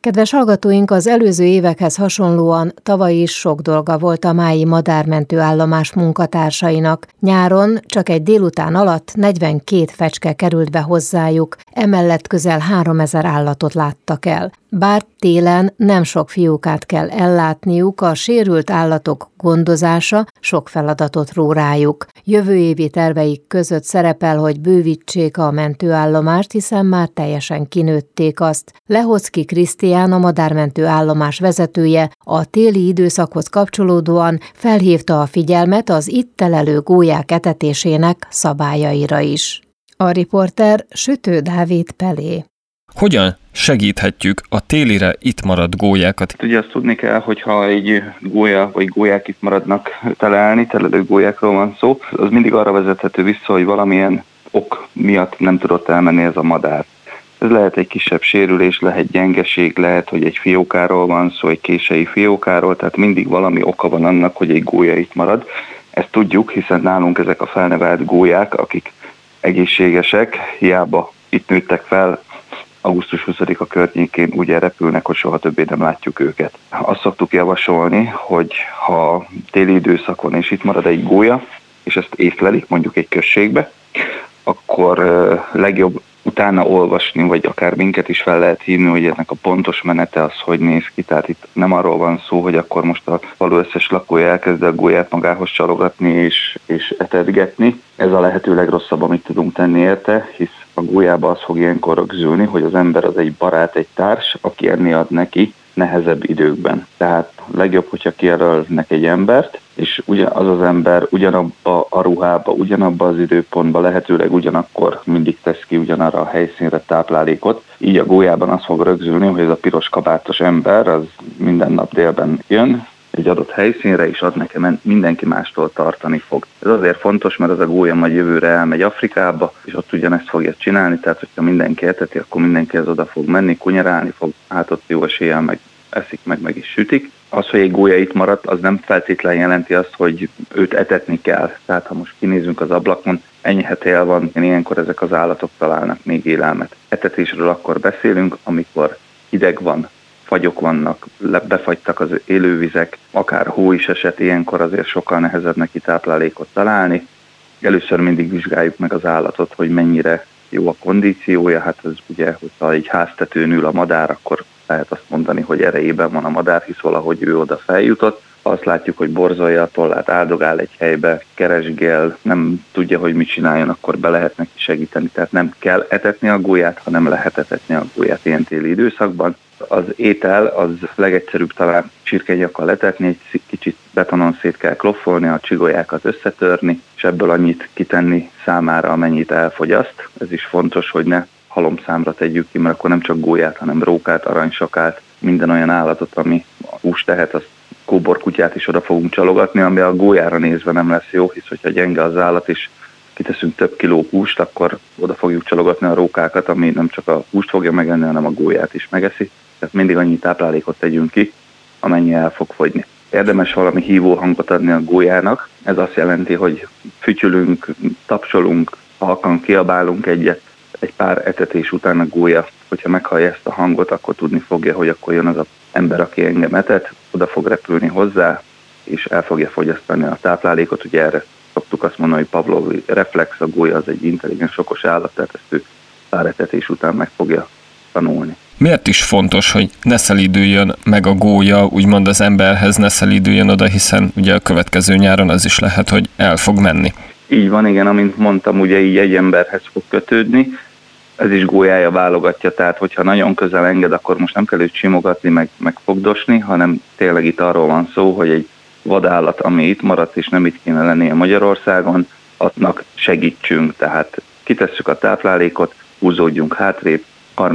Kedves hallgatóink, az előző évekhez hasonlóan tavaly is sok dolga volt a mályi madármentő állomás munkatársainak. Nyáron csak egy délután alatt 42 fecske került be hozzájuk, emellett közel 3000 állatot láttak el. Bár télen nem sok fiókát kell ellátniuk, a sérült állatok gondozása sok feladatot ró rájuk. Jövő évi terveik között szerepel, hogy bővítsék a mentőállomást, hiszen már teljesen kinőtték azt. Lehocki Krisztián, a madármentő állomás vezetője, a téli időszakhoz kapcsolódóan felhívta a figyelmet az itt telelő gólyák etetésének szabályaira is. A riporter Sütő Dávid Pelé. Hogyan segíthetjük a télire itt maradt gólyákat? Ugye azt tudni kell, hogy ha egy gólya vagy gólyák itt maradnak telelni, telelő gólyákról van szó, az mindig arra vezethető vissza, hogy valamilyen ok miatt nem tudott elmenni ez a madár. Ez lehet egy kisebb sérülés, lehet gyengeség, lehet, hogy egy fiókáról van szó, egy kései fiókáról, tehát mindig valami oka van annak, hogy egy gólya itt marad. Ezt tudjuk, hiszen nálunk ezek a felnevelt gólyák, akik egészségesek, hiába itt nőttek fel, augusztus 20-a környékén úgy elrepülnek, hogy soha többé nem látjuk őket. Azt szoktuk javasolni, hogy ha téli időszakon és itt marad egy gólya, és ezt észlelik mondjuk egy községbe, akkor legjobb utána olvasni, vagy akár minket is fel lehet hívni, hogy ennek a pontos menete az hogy néz ki. Tehát itt nem arról van szó, hogy akkor most a falu összes lakója elkezd a gólyát magához csalogatni és etetgetni. Ez a lehető legrosszabb, amit tudunk tenni érte, hisz a gólyába az fog ilyenkor rögzülni, hogy az ember az egy barát, egy társ, aki enni ad neki nehezebb időkben. Tehát legjobb, hogyha kijelölnek egy embert, és az az ember ugyanabba a ruhába, ugyanabba az időpontba, lehetőleg ugyanakkor mindig tesz ki ugyanarra a helyszínre táplálékot. Így a gólyában az fog rögzülni, hogy ez a piros kabátos ember, az minden nap délben jön egy adott helyszínre, és ad nekem mindenki mástól tartani fog. Ez azért fontos, mert az a gólya majd jövőre elmegy Afrikába, és ott ugyanezt fogja csinálni, tehát hogyha mindenki eteti, akkor mindenki ez oda fog menni, kunyarálni fog, hát ott jó eséllyel meg eszik, meg is sütik. Az, hogy egy gólya itt maradt, az nem feltétlenül jelenti azt, hogy őt etetni kell. Tehát ha most kinézünk az ablakon, enyhe tél van, ilyenkor ezek az állatok találnak még élelmet. Etetésről akkor beszélünk, amikor hideg van, fagyok vannak, befagytak az élővizek, akár hó is esett, ilyenkor azért sokkal nehezebb neki táplálékot találni. Először mindig vizsgáljuk meg az állatot, hogy mennyire jó a kondíciója. Hát ez ugye, hogyha egy háztetőn ül a madár, akkor lehet azt mondani, hogy erejében van a madár, hisz valahogy ő oda feljutott. Azt látjuk, hogy borzolja a tollát, áldogál egy helybe, keresgél, nem tudja, hogy mit csináljon, akkor be lehet neki segíteni. Tehát nem kell etetni a gólyát, hanem lehet etetni a gólyát ilyen téli időszakban. Az étel az legegyszerűbb talán csirkenyakkal letetni, egy kicsit betonon szét kell kloffolni, a csigolyákat összetörni, és ebből annyit kitenni számára, amennyit elfogyaszt. Ez is fontos, hogy ne halomszámra tegyük ki, mert akkor nem csak gólyát, hanem rókát, aranysakát, minden olyan állatot, ami húst tehet, azt kóborkutyát is oda fogunk csalogatni, ami a gólyára nézve nem lesz jó, hisz hogyha gyenge az állat és kiteszünk több kiló húst, akkor oda fogjuk csalogatni a rókákat, ami nem csak a húst fogja megenni, hanem a gólyát is megeszi. Tehát mindig annyi táplálékot tegyünk ki, amennyi el fog fogyni. Érdemes valami hívó hangot adni a gólyának. Ez azt jelenti, hogy fütyülünk, tapsolunk, halkan kiabálunk egyet. Egy pár etetés után a gólya, hogyha meghallja ezt a hangot, akkor tudni fogja, hogy akkor jön az az ember, aki engem etet, oda fog repülni hozzá, és el fogja fogyasztani a táplálékot. Ugye erre szoktuk azt mondani, hogy Pavlovi reflex, a gólya az egy intelligens, okos állat, tehát ezt ő pár etetés után meg fogja tanulni. Miért is fontos, hogy ne szelídüljön meg a gólya, úgymond az emberhez ne szelídüljön oda, hiszen ugye a következő nyáron az is lehet, hogy el fog menni. Így van, igen, amint mondtam, ugye így egy emberhez fog kötődni, ez is gólyája válogatja, tehát hogyha nagyon közel enged, akkor most nem kell őt simogatni, meg fogdosni, hanem tényleg itt arról van szó, hogy egy vadállat, ami itt maradt és nem itt kéne lennie Magyarországon, annak segítsünk, tehát kitesszük a táplálékot, húzódjunk hátrébb,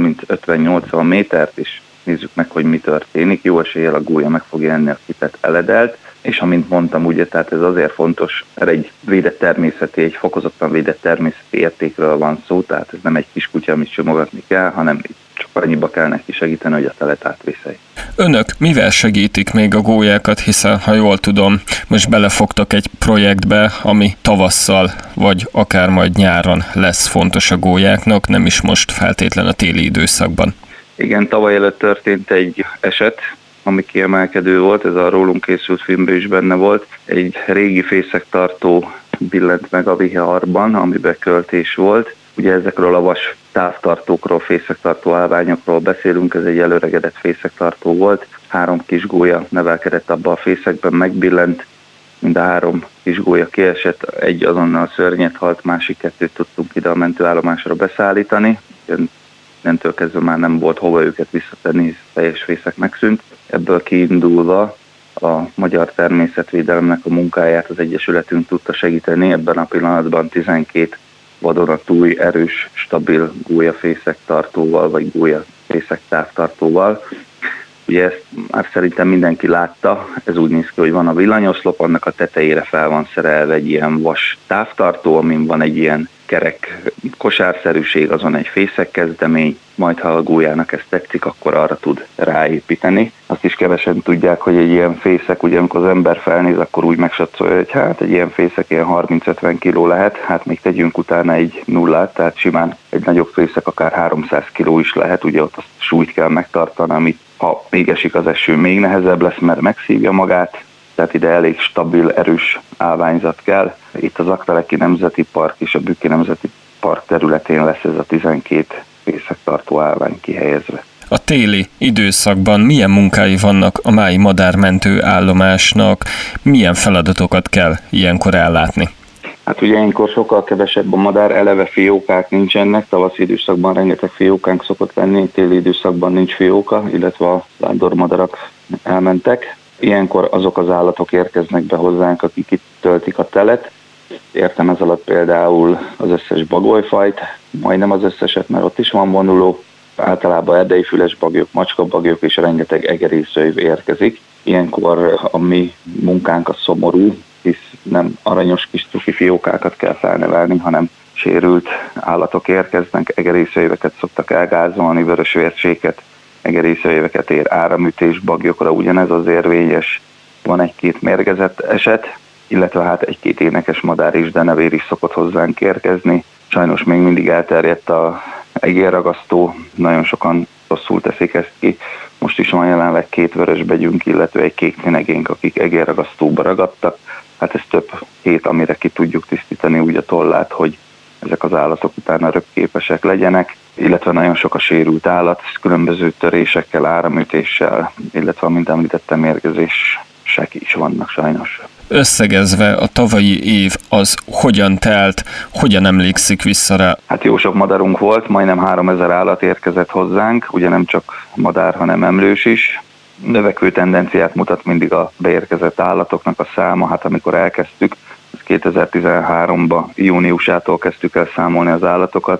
30-50-80 métert, és nézzük meg, hogy mi történik. Jó eséllyel a gólya meg fogja enni a kitett eledelt, és amint mondtam, ugye, tehát ez azért fontos, mert egy védett természeti, egy fokozottan védett természeti értékről van szó, tehát ez nem egy kis kutya, amit simogatni kell, hanem csak annyiba kell neki segíteni, hogy a telet átvészelj. Önök mivel segítik még a gólyákat, hiszen, ha jól tudom, most belefogtak egy projektbe, ami tavasszal, vagy akár majd nyáron lesz fontos a gólyáknak, nem is most feltétlen a téli időszakban. Igen, tavaly előtt történt egy eset, ami kiemelkedő volt, ez a rólunk készült filmben is benne volt. Egy régi fészektartó billent meg a viharban, amiben költés volt. Ugye ezekről a vas távtartókról, fészektartó állványokról beszélünk, ez egy előregedett fészektartó volt. 3 kis gólya nevelkedett abba a fészekben, megbillent, mind a 3 kis gólya kiesett, egy azonnal szörnyet halt, másik 2 tudtunk ide a mentőállomásra beszállítani. Innentől kezdve már nem volt hova őket visszatenni, teljes fészek megszűnt. Ebből kiindulva a Magyar Természetvédelemnek a munkáját az Egyesületünk tudta segíteni. Ebben a pillanatban 12 vadonatúj, erős, stabil gólyafészektartóval, vagy gólyafészektávtartóval. Ugye ezt már szerintem mindenki látta, ez úgy néz ki, hogy van a villanyoszlop, annak a tetejére fel van szerelve egy ilyen vas távtartó, amin van egy ilyen kerek kosárszerűség, azon egy fészekkezdemény, majd ha a gólyának ez tetszik, akkor arra tud ráépíteni. Azt is kevesen tudják, hogy egy ilyen fészek, ugye amikor az ember felnéz, akkor úgy megsatszolja, hogy hát egy ilyen fészek ilyen 30-50 kiló lehet, hát még tegyünk utána egy nullát, tehát simán egy nagyobb fészek akár 300 kiló is lehet, ugye ott azt súlyt kell megtartani, amit ha még esik az eső, még nehezebb lesz, mert megszívja magát, tehát ide elég stabil, erős állványzat kell. Itt az Aggteleki Nemzeti Park és a Bükki Nemzeti Park területén lesz ez a 12 fészektartó állvány kihelyezve. A téli időszakban milyen munkái vannak a mályi madármentő állomásnak, milyen feladatokat kell ilyenkor ellátni? Hát ugye ilyenkor sokkal kevesebb a madár, eleve fiókák nincsenek, tavaszi időszakban rengeteg fiókánk szokott lenni, téli időszakban nincs fióka, illetve a vándormadarak elmentek. Ilyenkor azok az állatok érkeznek be hozzánk, akik itt töltik a telet. Értem ez alatt például az összes bagolyfajt, majdnem az összeset, mert ott is van vonuló. Általában erdeifüles bagyok, macskabagyok és rengeteg egerészőjv érkezik. Ilyenkor a mi munkánk a szomorú, hisz nem aranyos kis cuki fiókákat kell felnevelni, hanem sérült állatok érkeznek, egerészőjveket szoktak elgázolni, vörösvércséket, egerészőjveket ér áramütés, bagyokra ugyanez az érvényes. Van 1-2 mérgezett eset, illetve hát 1-2 énekes madár is, denevér is szokott hozzánk érkezni. Sajnos még mindig elterjedt a egérragasztó, nagyon sokan rosszul teszik ezt ki. Most is van jelenleg 2 vörösbegyünk, illetve egy kék cinegénk, akik egérragasztóba ragadtak. Hát ez több hét, amire ki tudjuk tisztítani úgy a tollát, hogy ezek az állatok utána röpképesek legyenek, illetve nagyon sok a sérült állat, különböző törésekkel, áramütéssel, illetve, mint említettem, mérgezések is vannak sajnos. Összegezve a tavalyi év az hogyan telt, hogyan emlékszik vissza rá? Hát jó sok madarunk volt, majdnem 3000 állat érkezett hozzánk, ugye nem csak madár, hanem emlős is. Növekvő tendenciát mutat mindig a beérkezett állatoknak a száma, hát amikor elkezdtük, 2013-ban júniusától kezdtük el számolni az állatokat,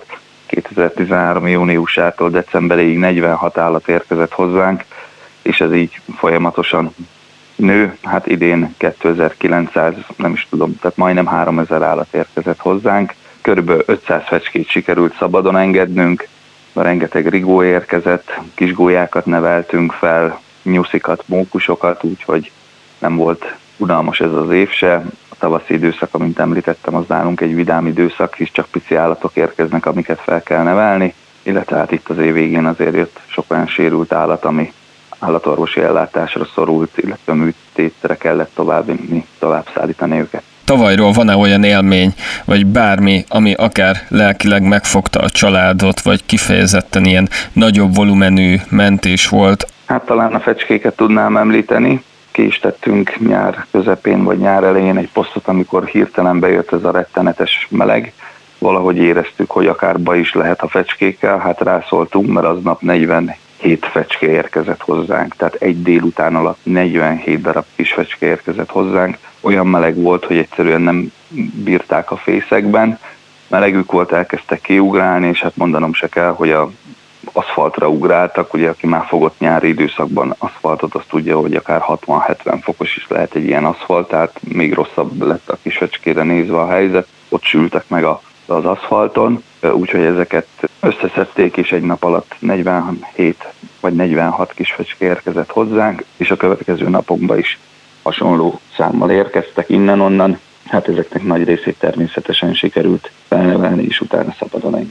2013 júniusától decemberig 46 állat érkezett hozzánk, és ez így folyamatosan nő, hát idén 2900, nem is tudom, tehát majdnem 3000 állat érkezett hozzánk, körülbelül 500 fecskét sikerült szabadon engednünk, rengeteg rigó érkezett, kisgólyákat neveltünk fel, nyuszikat, mókusokat, úgyhogy nem volt unalmas ez az év se. A tavaszi időszak, amint említettem, az nálunk egy vidám időszak, hisz csak pici állatok érkeznek, amiket fel kell nevelni, illetve hát itt az év végén azért jött sok olyan sérült állat, ami állatorvosi ellátásra szorult, illetve műtétre kellett tovább szállítani őket. Tavalyról van-e olyan élmény, vagy bármi, ami akár lelkileg megfogta a családot, vagy kifejezetten ilyen nagyobb volumenű mentés volt? Hát talán a fecskéket tudnám említeni. Ki is tettünk nyár közepén, vagy nyár elején egy posztot, amikor hirtelen bejött ez a rettenetes meleg. Valahogy éreztük, hogy akár baj is lehet a fecskékkel, hát rászóltunk, mert aznap 47 fecske érkezett hozzánk, tehát egy délután alatt 47 darab kis fecske érkezett hozzánk. Olyan meleg volt, hogy egyszerűen nem bírták a fészekben. Melegük volt, elkezdtek kiugrálni, és hát mondanom se kell, hogy a aszfaltra ugráltak, ugye aki már fogott nyári időszakban aszfaltot, azt tudja, hogy akár 60-70 fokos is lehet egy ilyen aszfalt, tehát még rosszabb lett a kisfecskére nézve a helyzet, ott sültek meg az aszfalton, úgyhogy ezeket összeszedték, és egy nap alatt 47 vagy 46 kisfecske érkezett hozzánk, és a következő napokban is hasonló számmal érkeztek innen-onnan. Hát ezeknek nagy részét természetesen sikerült felnevelni, és utána szabadon engedni.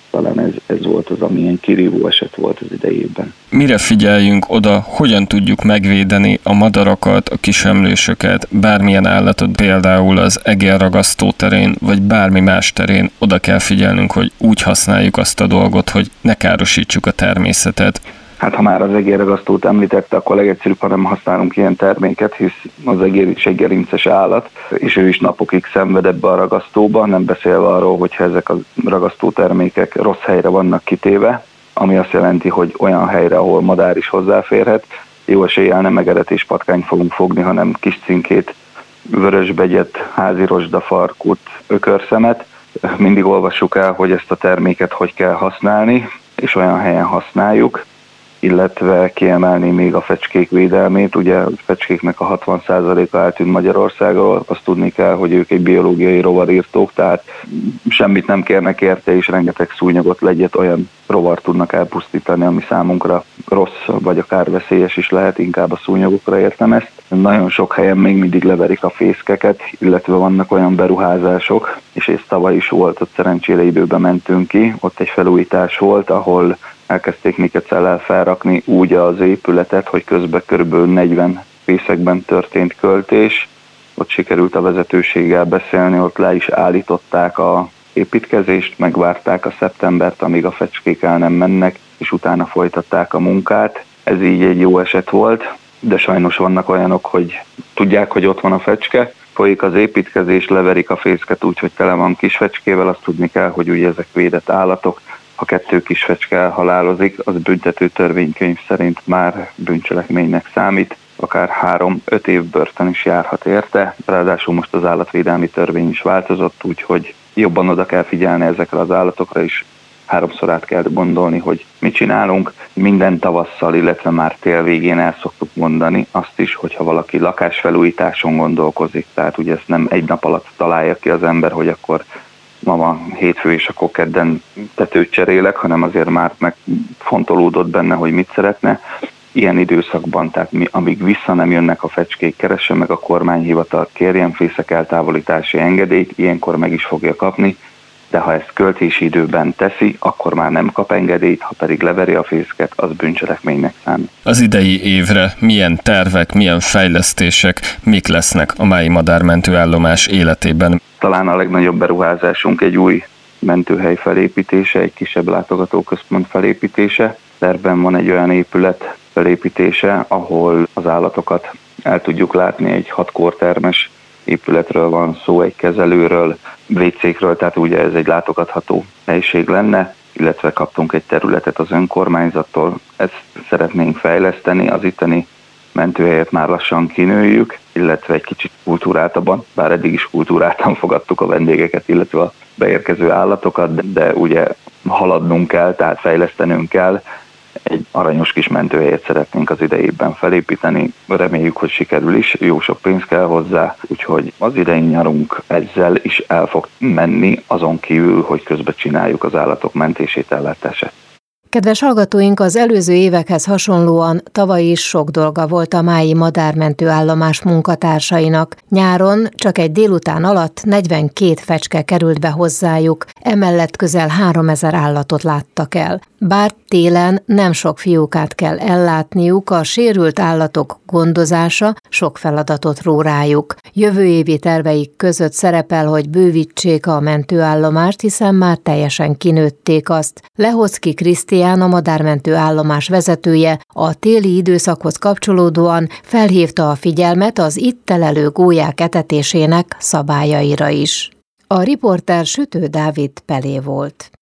talán ez volt az, amilyen kirívó eset volt az idejében. Mire figyeljünk oda, hogyan tudjuk megvédeni a madarakat, a kisemlősöket, bármilyen állatot, például az egérragasztó terén, vagy bármi más terén oda kell figyelnünk, hogy úgy használjuk azt a dolgot, hogy ne károsítsuk a természetet. Hát ha már az egérragasztót említette, akkor legegyszerűbb, ha nem használunk ilyen terméket, hisz az egér is egy gerinces állat, és ő is napokig szenved ebbe a ragasztóba, nem beszélve arról, hogyha ezek a ragasztó termékek rossz helyre vannak kitéve, ami azt jelenti, hogy olyan helyre, ahol madár is hozzáférhet, jó eséllyel nem egeret és patkányt fogunk fogni, hanem kis cinkét, vörösbegyet, házi rozsdafarkut, ökörszemet. Mindig olvassuk el, hogy ezt a terméket hogy kell használni, és olyan helyen használjuk, illetve kiemelni még a fecskék védelmét. Ugye a fecskéknek a 60%-a eltűnt Magyarországról, azt tudni kell, hogy ők egy biológiai rovarírtók, tehát semmit nem kérnek érte, és rengeteg szúnyogot, legyet, olyan rovar tudnak elpusztítani, ami számunkra rossz, vagy akár veszélyes is lehet, inkább a szúnyogokra értem ezt. Nagyon sok helyen még mindig leverik a fészkeket, illetve vannak olyan beruházások, és ez tavaly is volt, ott szerencsére időben mentünk ki, ott egy felújítás volt, ahol elkezdték mikecellel felrakni úgy az épületet, hogy közben kb. 40 fészekben történt költés. Ott sikerült a vezetőséggel beszélni, ott le is állították a építkezést, megvárták a szeptembert, amíg a fecskék el nem mennek, és utána folytatták a munkát. Ez így egy jó eset volt, de sajnos vannak olyanok, hogy tudják, hogy ott van a fecske, folyik az építkezés, leverik a fészket úgy, hogy tele van kisfecskével, azt tudni kell, hogy ugye ezek védett állatok. Ha 2 kisfecske elhalálozik, az büntető törvénykönyv szerint már bűncselekménynek számít, akár 3-5 év börtön is járhat érte. Ráadásul most az állatvédelmi törvény is változott, úgyhogy jobban oda kell figyelni ezekre az állatokra is. 3-szor át kell gondolni, hogy mit csinálunk. Minden tavasszal, illetve már tél végén el szoktuk mondani azt is, hogyha valaki lakásfelújításon gondolkozik, tehát ugye ezt nem egy nap alatt találja ki az ember, hogy akkor ma van hétfő, és akkor kedden tetőt cserélek, hanem azért már megfontolódott benne, hogy mit szeretne. Ilyen időszakban, tehát amíg vissza nem jönnek a fecskék, keresse meg a kormányhivatal, kérjen fészek eltávolítási engedélyt, ilyenkor meg is fogja kapni, de ha ezt költési időben teszi, akkor már nem kap engedélyt, ha pedig leveri a fészket, az bűncselekménynek számít. Az idei évre milyen tervek, milyen fejlesztések, mik lesznek a mályi madármentőállomás életében? Talán a legnagyobb beruházásunk egy új mentőhely felépítése, egy kisebb látogatóközpont felépítése. Tervben van egy olyan épület felépítése, ahol az állatokat el tudjuk látni, egy 6 kórtermes épületről van szó, egy kezelőről, WC-kről, tehát ugye ez egy látogatható helység lenne, illetve kaptunk egy területet az önkormányzattól, ezt szeretnénk fejleszteni, az itteni mentőhelyet már lassan kinőjük, illetve egy kicsit kultúráltabban, bár eddig is kultúráltan fogadtuk a vendégeket, illetve a beérkező állatokat, de ugye haladnunk kell, tehát fejlesztenünk kell. Egy aranyos kis mentőhelyet szeretnénk az idejében felépíteni, reméljük, hogy sikerül is, jó sok pénz kell hozzá, úgyhogy az idei nyarunk ezzel is el fog menni, azon kívül, hogy közben csináljuk az állatok mentését, ellátását. Kedves hallgatóink, az előző évekhez hasonlóan tavaly is sok dolga volt a mályi madármentőállomás munkatársainak. Nyáron csak egy délután alatt 42 fecske került be hozzájuk, emellett közel 3000 állatot láttak el. Bár télen nem sok fiókát kell ellátniuk, a sérült állatok gondozása sok feladatot ró rájuk. Jövő évi terveik között szerepel, hogy bővítsék a mentőállomást, hiszen már teljesen kinőtték azt. Lehocki Krisztián, a madármentőállomás vezetője, a téli időszakhoz kapcsolódóan felhívta a figyelmet az itt telelő gólyák etetésének szabályaira is. A riporter Sütő Dávid Pelé volt.